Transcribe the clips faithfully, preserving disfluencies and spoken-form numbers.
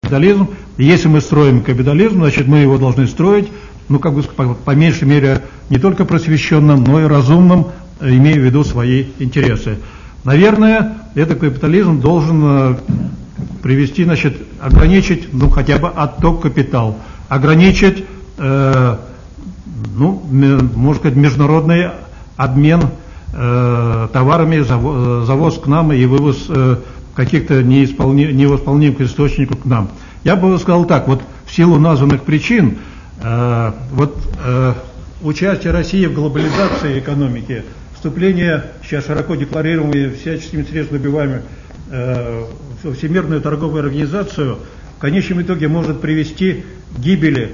капитализм. И если мы строим капитализм, значит, мы его должны строить, ну, как бы, по, по меньшей мере, не только просвещенным, но и разумным, имея в виду свои интересы. Наверное, этот капитализм должен привести, значит, ограничить, ну, хотя бы отток капитала, ограничить, э, ну, можно сказать, международный обмен э, товарами, завоз к нам и вывоз э, каких-то неисполни, невосполнимых источников к нам. Я бы сказал так, вот в силу названных причин, э, вот э, участие России в глобализации экономики, вступление, сейчас широко декларируемые всяческими средствами добиваемыми, э, в Всемирную торговую организацию, в конечном итоге может привести к гибели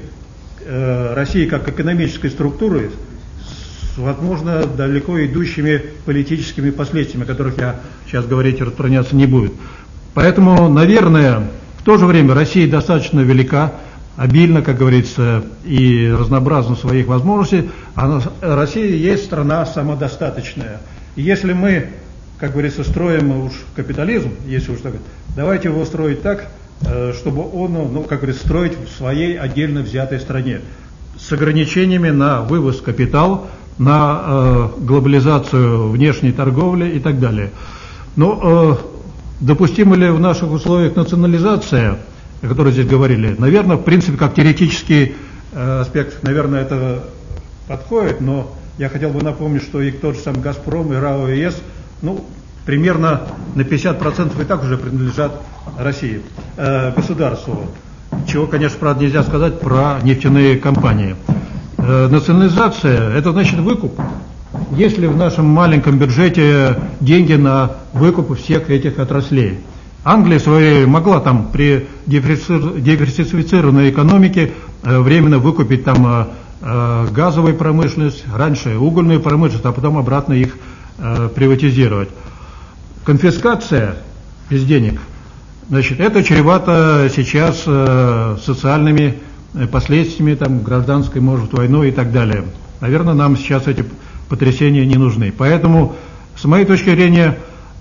э, России как экономической структуры с, возможно, далеко идущими политическими последствиями, о которых я сейчас говорить и распространяться не буду. Поэтому, наверное, в то же время Россия достаточно велика, обильно, как говорится, и разнообразна в своих возможностей. А Россия есть страна самодостаточная. И если мы, как говорится, строим уж капитализм, если уж так, давайте его строить так, чтобы он, ну, как говорится, строить в своей отдельно взятой стране, с ограничениями на вывоз капитала, на э, глобализацию внешней торговли и так далее. Но э, допустима ли в наших условиях национализация, о которой здесь говорили? Наверное, в принципе, как теоретический э, аспект, наверное, это подходит, но я хотел бы напомнить, что и тот же сам «Газпром», и РАО, и ЕС, ну, примерно на пятьдесят процентов и так уже принадлежат России, э, государству. Чего, конечно, правда, нельзя сказать про нефтяные компании. Э, национализация – это значит выкуп. Есть ли в нашем маленьком бюджете деньги на выкуп всех этих отраслей? Англия своей могла там при диверсифицированной экономике э, временно выкупить там э, э, газовую промышленность, раньше угольную промышленность, а потом обратно их э, приватизировать. Конфискация без денег, значит, это чревато сейчас э, социальными последствиями, там, гражданской, может, войной и так далее. Наверное, нам сейчас эти потрясения не нужны. Поэтому, с моей точки зрения,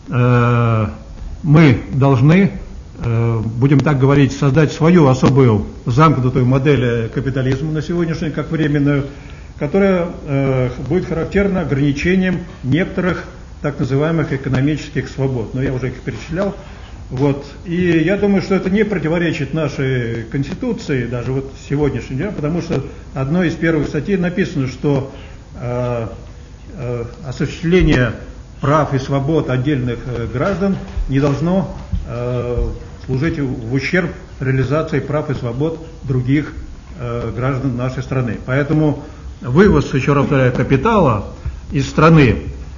э, мы должны, э, будем так говорить, создать свою особую замкнутую модель капитализма на сегодняшний, как временную, которая э, будет характерна ограничением некоторых так называемых экономических свобод. Но я уже их перечислял. Вот. И я думаю, что это не противоречит нашей Конституции, даже вот сегодняшний день, потому что одной из первых статей написано, что э, э, осуществление прав и свобод отдельных э, граждан не должно э, служить в ущерб реализации прав и свобод других э, граждан нашей страны. Поэтому вывоз, еще раз повторяю, капитала из страны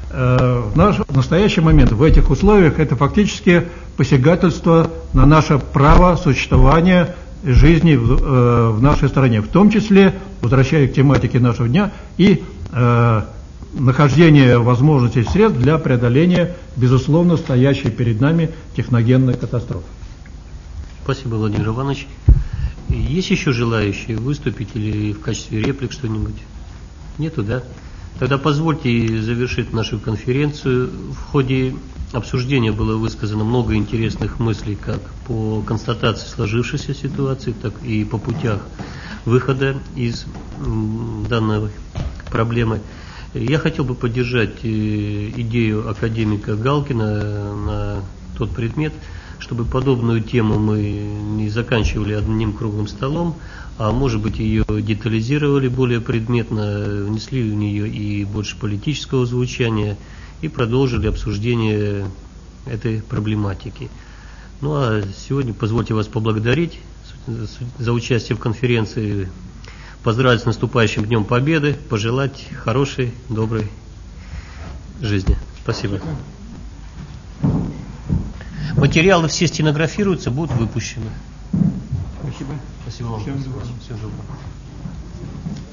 в наш в настоящий момент в этих условиях это фактически посягательство на наше право существования жизни в, э, в нашей стране, в том числе, возвращаясь к тематике нашего дня, и э, нахождение возможностей и средств для преодоления, безусловно, стоящей перед нами техногенной катастрофы. Спасибо, Владимир Иванович. Есть еще желающие выступить или в качестве реплик что-нибудь? Нету, да? Тогда позвольте завершить нашу конференцию. В ходе обсуждения было высказано много интересных мыслей как по констатации сложившейся ситуации, так и по путях выхода из данной проблемы. Я хотел бы поддержать идею академика Галкина на тот предмет, чтобы подобную тему мы не заканчивали одним круглым столом, а может быть ее детализировали более предметно, внесли в нее и больше политического звучания и продолжили обсуждение этой проблематики. Ну а сегодня позвольте вас поблагодарить за участие в конференции, поздравить с наступающим Днем Победы, пожелать хорошей, доброй жизни. Спасибо. Материалы все стенографируются, будут выпущены. Спасибо. Спасибо вам. Всем доброго.